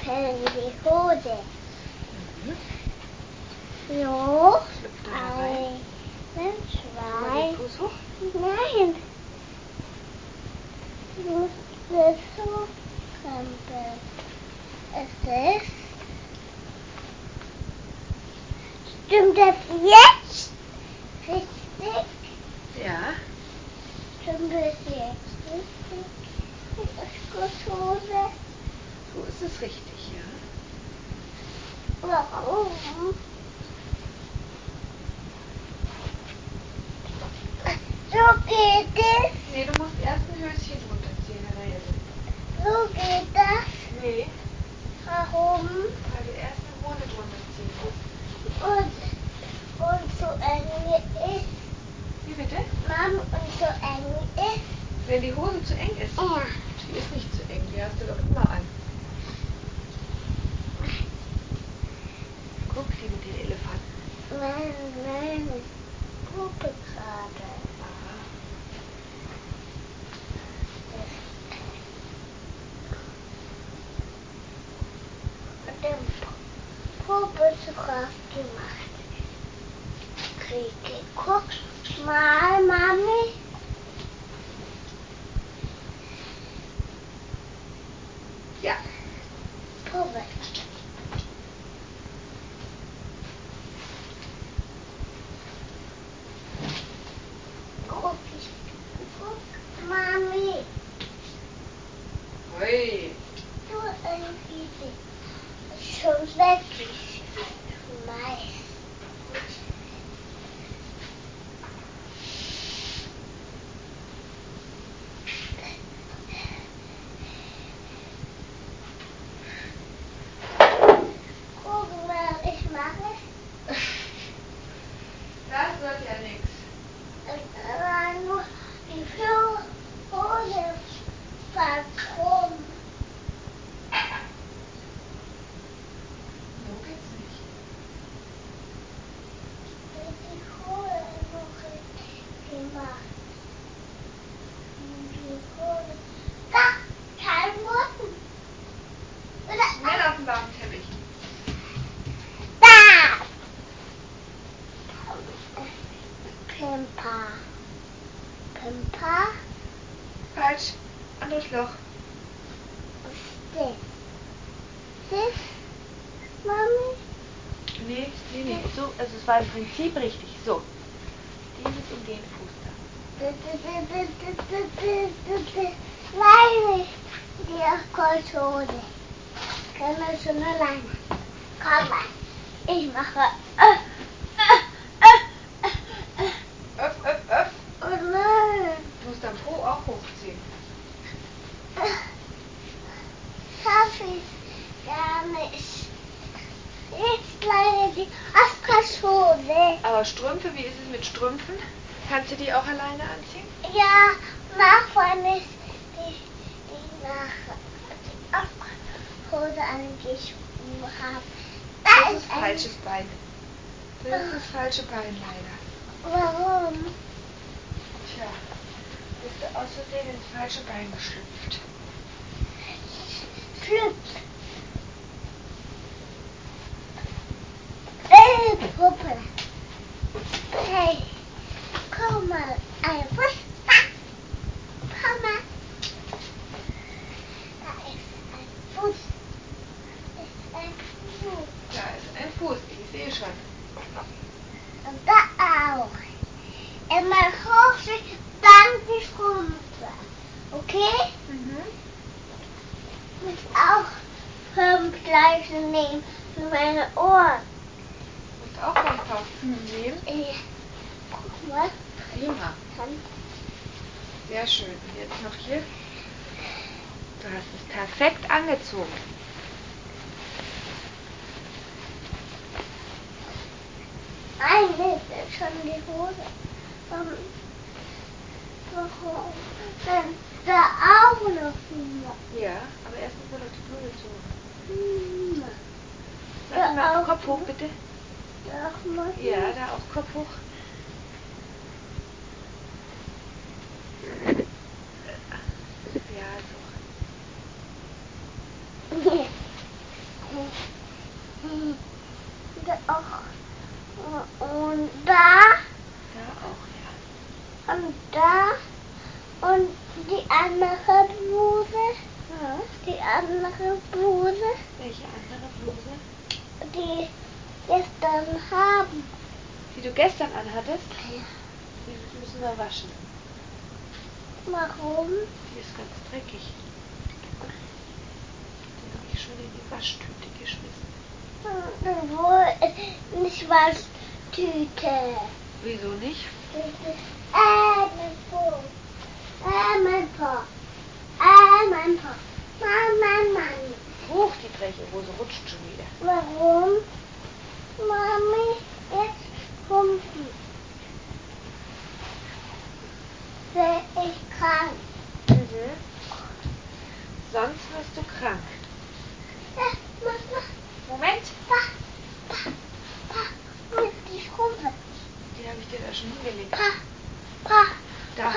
in die Hose. Mhm. So, Schlüpft da rein. ein, Mal zwei. den Fuß hoch. Nein. Du musst es so krempeln. Es ist. Stimmt das jetzt? Richtig? Ja. Stimmt das jetzt richtig? Ist das Hose? So ist es richtig, ja. Warum? So geht es. Nee, du musst erst ein Höschen runterziehen, Herr Rehse. So geht das. Nee, Warum? weil du erst eine Hose drunter ziehen musst. Und so eng ist. Wie bitte? Mom, und so eng ist. Wenn die Hose zu eng ist. Ja. Die ist nicht zu eng, die hast du doch immer an. Guck, sie mit den Elefanten. Nein, Puppe gerade. Aha. Und den Puppe zu Kraft gemacht. Kriege. Guck mal, Mami. Ja. Puppe. Guck, Mami. Hui. Du irgendwie schon weg ist. Mais. Guck mal, ich mache. Das wird ja nichts. Nur die Hose verkrumm. So geht's nicht. Die Hose noch richtig gemacht. Die Hose. Da, kein Boden. Schnell auf den warmen Teppich. Da. Pimpa. Pimpa. Falsch. Anderes Loch. Was ist das? Mami? Nee. So, also es war im Prinzip richtig. So. Dieses in den Fuß da. Nein, die Kochhose. Kann man schon alleine. Komm mal. Ich mache. Öff. Oh nein. Du musst dein Po auch hochziehen. Schaff ich gar nicht. Jetzt kleine die Kochhose. Aber Strümpfe, wie ist es mit Strümpfen? Kannst du die auch alleine anziehen? Ja, nachher ist die nach die Hose angeschoben habe. Das ist falsches Bein. Das ist das falsche Bein leider. Warum? Tja, bist du aus Versehen ins falsche Bein geschlüpft. Schlüpf. Puppe. Hey, komm mal. Ein Fuß. Komm mal. Da ist ein Fuß. Ist ein Fuß. Da ist ein Fuß, ich sehe schon. Und da auch. Immer hoch sich dann die Strümpfe. Okay? Mhm. Muss auch 5 gleich nehmen für meine Ohren. Du musst auch ein paar nehmen. Guck mal. Prima. Dann Sehr schön. Und jetzt noch hier. Du hast es perfekt angezogen. eine ist schon die Hose. Warum? Dann da auch noch jemand. Ja, aber erst muss man doch die Bluse zu. Da Lass mal auch Kopf hoch, noch. bitte. Da auch noch Ja, jemand. da auch Kopf hoch. Ja, so. andere Bluse, Welche andere Bluse? die gestern haben. Die du gestern anhattest? Ja. Die müssen wir waschen. Warum? Die ist ganz dreckig. Die habe ich schon in die Waschtüte geschmissen. Wo nicht Waschtüte. Wieso nicht? Mein Po. Mein Po. Mein Po. Mann. Hoch, die freche Hose rutscht schon wieder. Warum? Mami, jetzt humpeln. Wenn ich krank. Mhm. Sonst wirst du krank. Mama. Moment. Mit die Schrumpfe. Die habe ich dir da schon hingelegt. Da.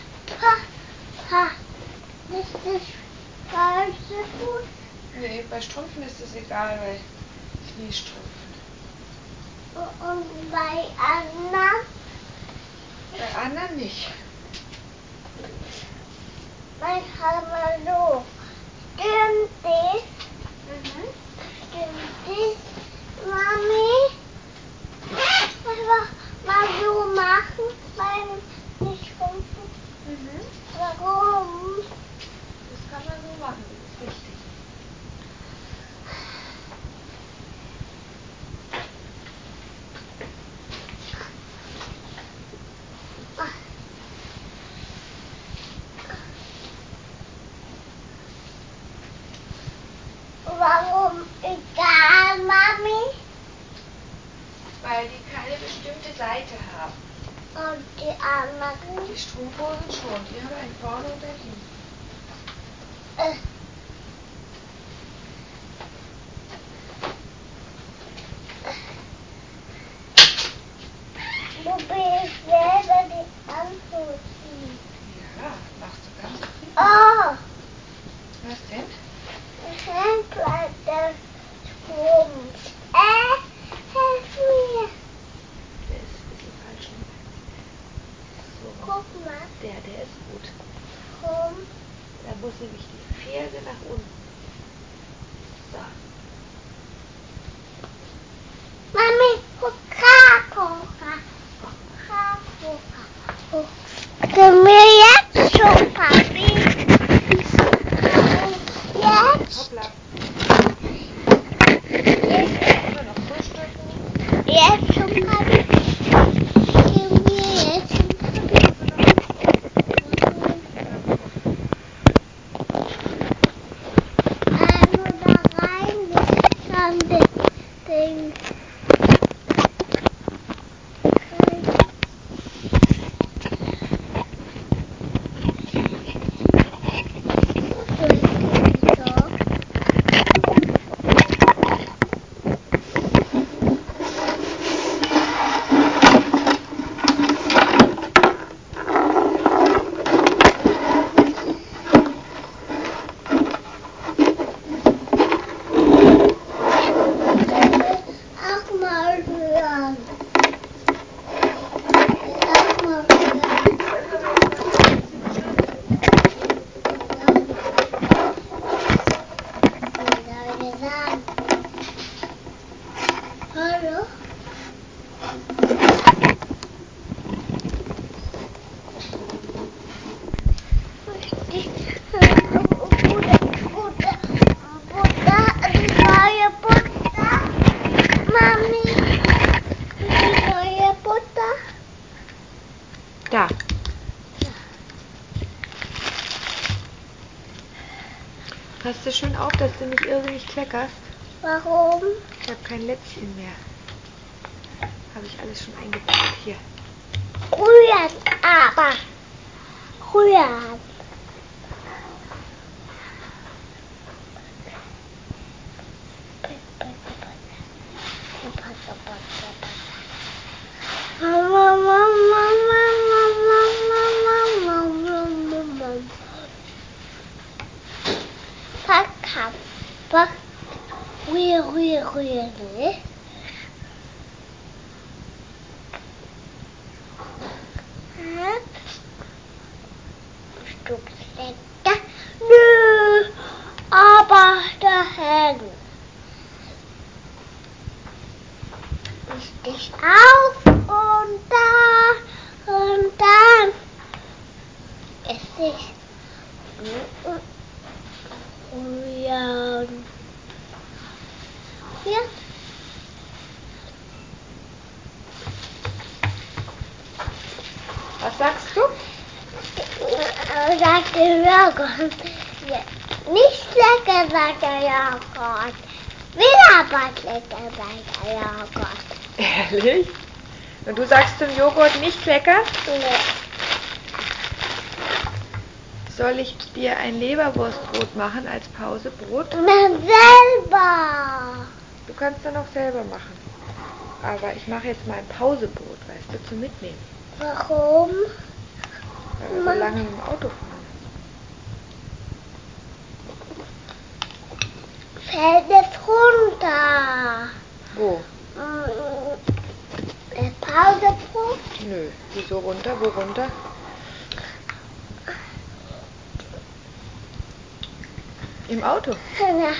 Ist das falsche Fuß? Nee, bei Strümpfen ist es egal, weil Kniestrümpfen. Und bei Anna? Bei anderen nicht. Mein Hammerlo. Stimmt das? Stimmt das, Mami? Was so machen beim Nichtschrumpfen? Warum? Das kann man so machen, das ist richtig. Warum egal, Mami? Weil die keine bestimmte Seite haben. Und die anderen? Die Strumpfhosen schon, die haben einen vorne und einen hinten. Du bist selber die anzuziehen. Ja, machst du ganz prima. Oh, Was denn? Handleiter Strumpf. Hilf mir. Der ist ein bisschen falsch rum. So, Guck mal. der ist gut. Warum? Da muss nämlich die Ferse nach unten. So. Mami, können wir jetzt schon, Papi? Jetzt? Hoppla. Jetzt? Immer noch frühstücken. Jetzt schon, Papi? Können wir jetzt schon, Papi? Nur da rein, dann den auch mal hören. Auch mal hören. Hallo? Die neue Butter. Mami, die neue Butter. Da. Passt du schön auf, dass du nicht irrsinnig kleckerst? Warum? Ich habe kein Lätzchen mehr. Habe ich alles schon eingepackt hier. Rühren, aber. Rühren. Pack. Rühr. Stupslecker. Nö, aber Eng. Ich stich auf und dann esse ich Julian. Hier. Was sagst du? Sagt der Joghurt. Ja. Nicht lecker, sagt der Joghurt. Will aber lecker, sagt der Joghurt. Ehrlich? Und du sagst zum Joghurt nicht lecker? Nee. Soll ich dir ein Leberwurstbrot machen als Pausebrot? Na, selber. Du kannst dann auch selber machen. Aber ich mache jetzt mal ein Pausebrot, weißt du, zum Mitnehmen. Warum? Weil wir so lange mit dem Auto fahren. Fällt es runter. Wo? Pausebrot? Nö. Wieso runter? Wo runter? Im Auto? Ja.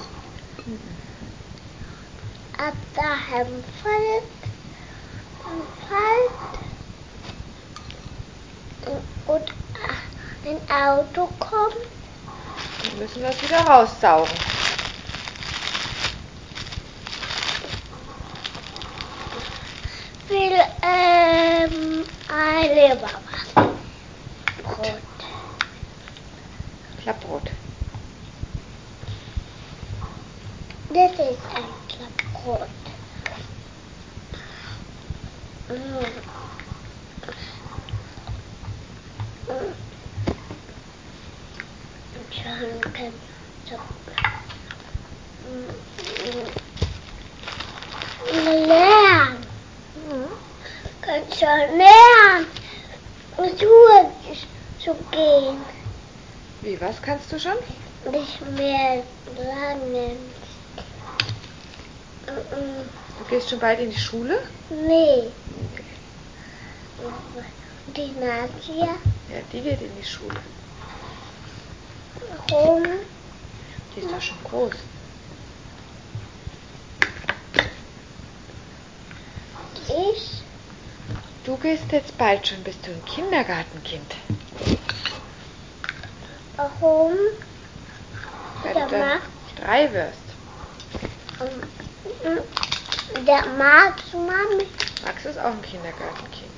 Ab daheim fällt und ein Auto kommt. Dann müssen wir es wieder raussaugen. Will ein Leberwurstbrot. Klappbrot. Das ist ein Klappbrot. Schon kann lernen. Kann schon lernen, Schuhe zu gehen. Wie, was kannst du schon? Nicht mehr lernen. Du gehst schon bald in die Schule? Nee. Die Nadia. Ja, die geht in die Schule. Warum? Die ist doch schon groß. Ich? Du gehst jetzt bald schon, bist du ein Kindergartenkind. Warum? Weil Der du dann 3 wirst. Der Max, Mami, Max ist auch ein Kindergartenkind.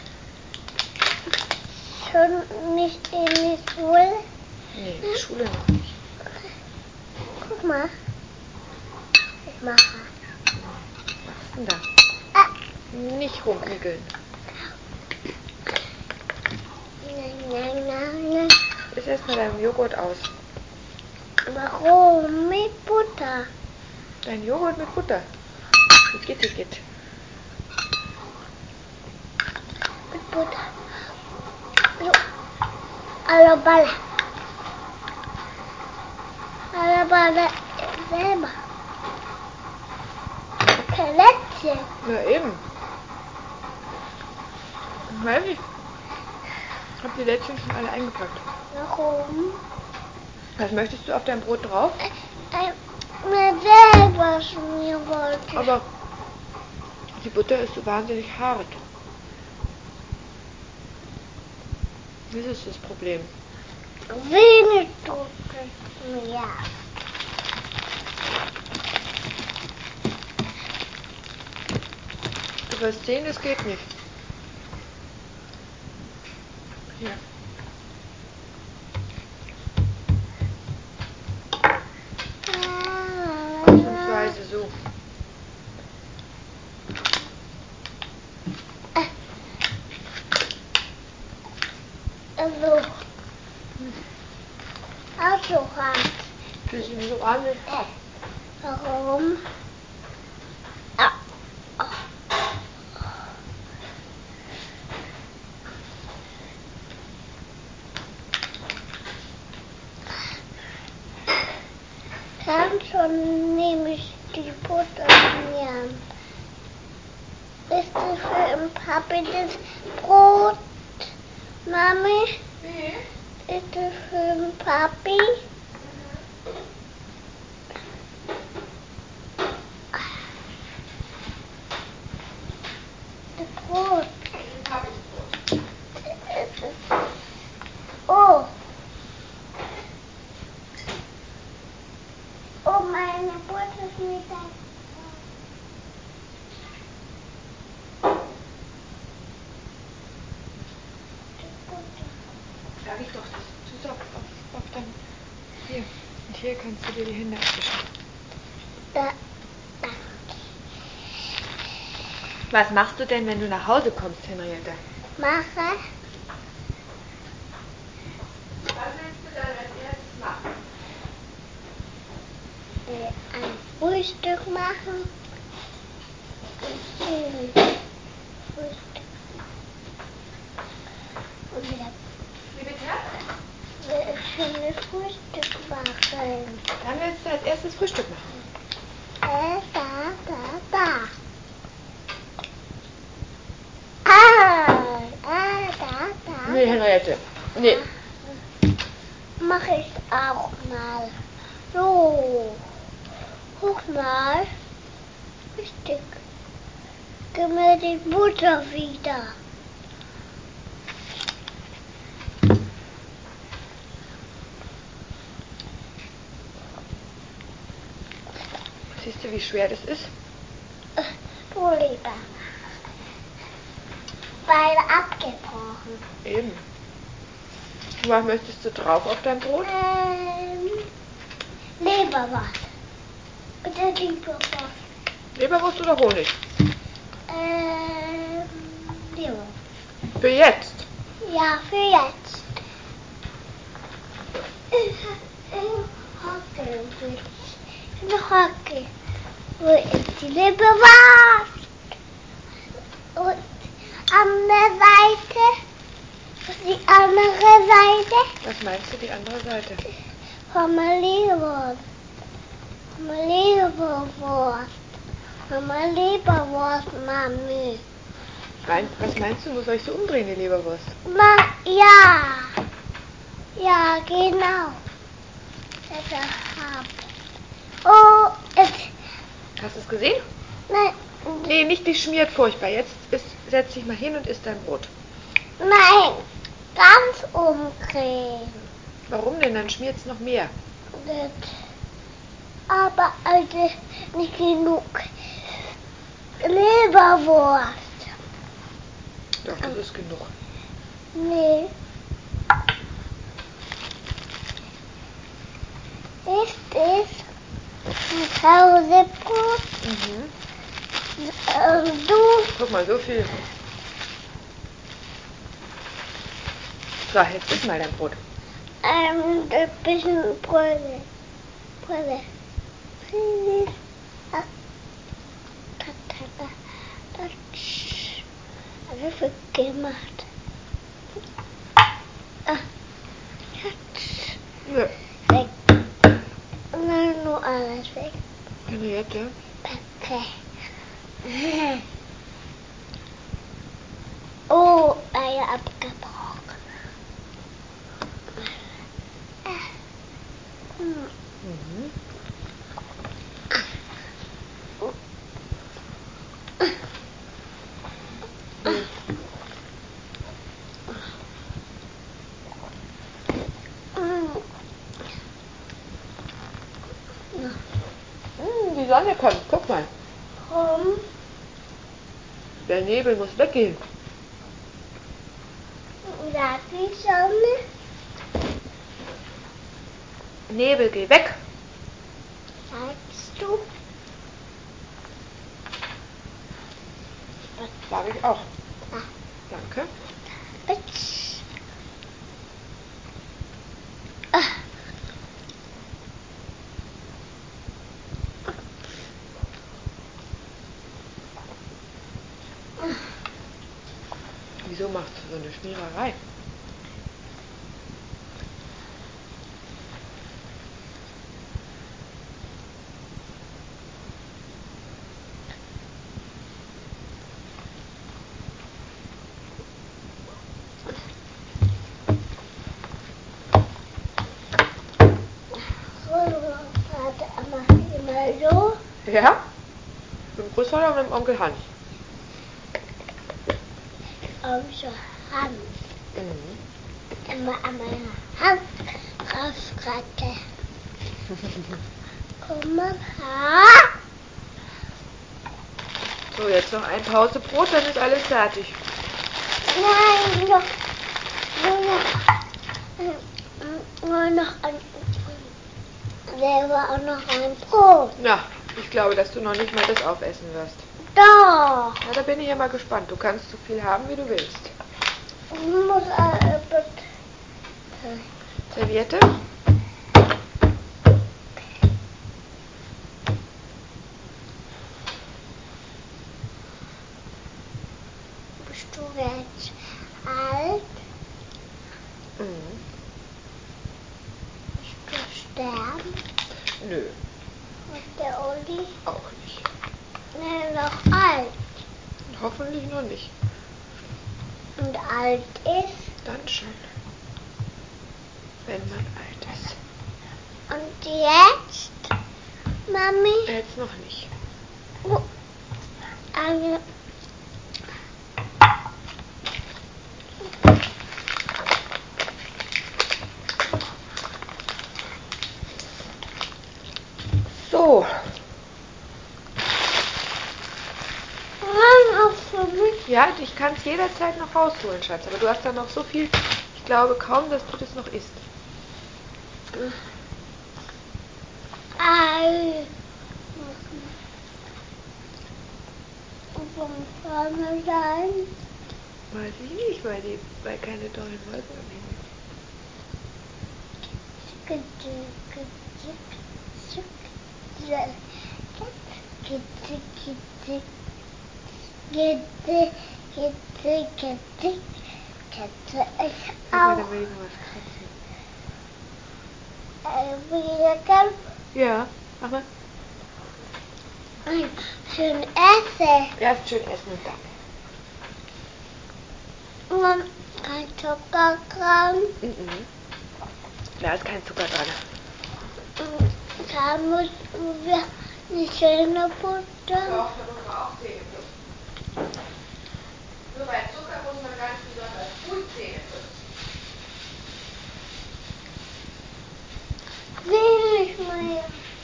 schon nicht in die Schule. Nee, die Schule noch nicht. Guck mal. Ich mache. Was machst du denn da? Nicht rumknügeln. Nein. Iss erstmal deinen Joghurt aus. Warum? Mit Butter. Dein Joghurt mit Butter. Igitt. Mit Butter. So. Alle Balle selber. Plätzchen. Na eben. Ich weiß nicht. Ich habe die Lätzchen schon alle eingepackt. Warum? Was möchtest du auf dein Brot drauf? Mir selber schmieren wollte. Aber die Butter ist so wahnsinnig hart. Das ist das Problem. Wenig tut es mir. Du wirst sehen, das geht nicht. Hier. Ausnahmsweise so. Also hart. Das ist so wahnsinnig hart. Warum? Dann schon nehme ich die Butter nehmen. Ist das für den Papi das Brot, Mami? Nee. Ist das für den Papi? du dir die Hände abwischen. Da. Was machst du denn, wenn du nach Hause kommst, Henriette? Mache. Was willst du dann als erstes machen? Ein Frühstück machen. Ein schönes Frühstück. Und wieder Wie bitte? ein schönes Frühstück machen. Dann willst du als erstes Frühstück machen. Da. Da. Nee, Henriette. Nee. Mach ich auch mal. So. Guck mal. Richtig. Gib mir die Butter wieder. Siehst du, wie schwer das ist? Du lieber. Beide abgebrochen. Eben. Was möchtest du drauf auf dein Brot? Leberwurst. Oder Leberwurst. Leberwurst oder Honig? Leberwurst. Für jetzt. Ja, für jetzt. Hocke. Wo ist die Leberwurst? Und an der Seite. Die andere Seite. Was meinst du, die andere Seite? Von der Leberwurst. Leberwurst, Mami. Was meinst du, wo soll ich sie umdrehen, die Leberwurst? Ja. Ja, genau. Oh, Hast du es gesehen? nein. Nee, nicht, die schmiert furchtbar. Jetzt setz dich mal hin und isst dein Brot. Nein, ganz umdrehen. Warum denn? Dann schmiert es noch mehr. Aber also nicht genug Leberwurst. Doch, das ist genug. Nee. Ist ein Pausebrot? Mhm. Du? Guck mal, so viel. So, jetzt iss mal dein Brot. Ein bisschen Brille. Das wird gemacht. Ja. Weg. Nein, nur alles weg. Henriette, Okay. Oh, Eier abgebrochen. Mhm. Die Sonne kommt, guck mal. Warum? Der Nebel muss weggehen. Sagt die Sonne? Nebel, geh weg. Sagst du? Sag ich auch. Ah. Danke. Wieso machst du so eine Schmiererei? Immer so. Ja? Mit dem Großvater und mit dem Onkel Hans. So Hand. Mhm. Immer an meiner Hand rausratte. Komm mal her. So, jetzt noch ein Pausebrot, dann ist alles fertig. Nein, nur noch selber auch noch ein Brot. Na, ich glaube, dass du noch nicht mal das aufessen wirst. Doch. Na, da bin ich ja mal gespannt. Du kannst so viel haben, wie du willst. Ich muss bitte. Serviette? Bist du jetzt alt? Mhm. Bist du sterben? Nö, Und der Uli? auch nicht. Nee, noch alt. Hoffentlich noch nicht. Und alt ist? Dann schon. Wenn man alt ist. Und jetzt, Mami? Jetzt noch nicht. Oh, eine. So. Auch für mich. Ja, ich kann es jederzeit noch rausholen, Schatz. Aber du hast da noch so viel. Ich glaube kaum, dass du das noch isst. Ei. Vom Vorne sein. Weiß ich nicht, weil keine dollen Wolken am Himmel. Ich Aber auch. da will ich noch was kratzen. Wieder ganz Ja, mach mal. schön essen. Erst schön essen und dann. Und kein Zucker dran. Mhm. Da ist kein Zucker dran. Da müssen wir die Zähne putzen. Doch, da muss man auch Zähne putzen. Nur bei Zucker muss man ganz besonders gut Zähne putzen. Will ich mehr.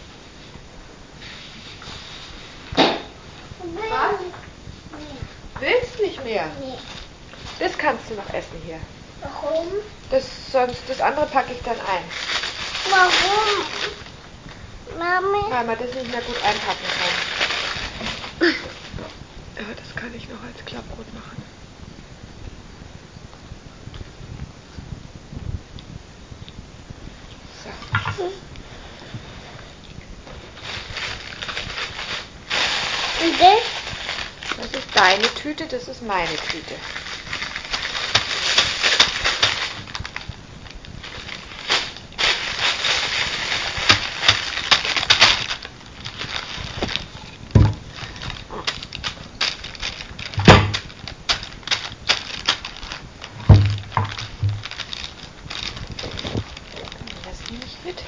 Was? Willst nicht mehr? Nee. Das kannst du noch essen hier. Warum? Das andere packe ich dann ein. Warum? Mami? Weil man das nicht mehr gut einpacken kann. Ja, das kann ich noch als Klappbrot machen. So. Und das? Das ist deine Tüte, das ist meine Tüte. Das nehme ich mit.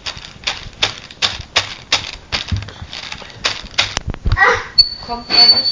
Kommt er nicht